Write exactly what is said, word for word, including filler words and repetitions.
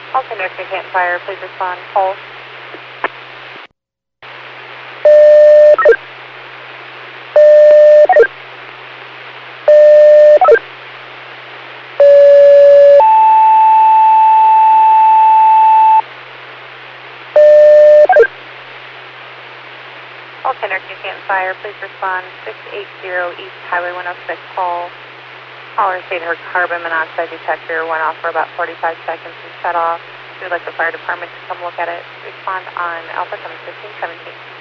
All Center Canton Fire, please respond. Hold. All Center Canton Fire, please respond. six eight zero East Highway one oh six, call. Caller stated her carbon monoxide detector went off for about forty-five seconds and shut off. We would like the fire department to come look at it. Respond on Alpha seven fifteen seventeen.